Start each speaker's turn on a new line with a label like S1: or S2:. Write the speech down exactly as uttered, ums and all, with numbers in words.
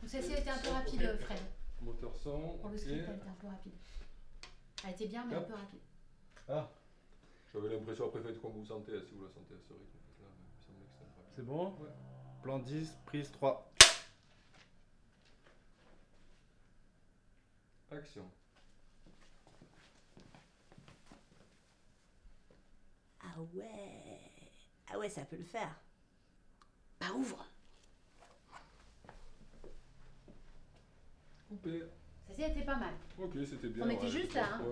S1: Celle-ci a été un peu rapide, Fred.
S2: Moteur cent.
S1: Pour le script, elle était un peu rapide. Elle était bien, mais un peu rapide.
S2: Ah. J'avais l'impression après, faites comme vous sentez, si vous la sentez à ce rythme. Là, il me semblait que c'était rapide.
S3: C'est bon?
S2: Ouais.
S3: Plan dix, prise trois.
S2: Action.
S4: Ah ouais. Ah ouais, ça peut le faire.
S1: Bah ouvre.
S2: Coupé.
S1: Celle-ci était pas mal.
S2: Ok, c'était bien.
S1: On était
S2: ouais,
S1: juste là, hein.
S2: Ouais.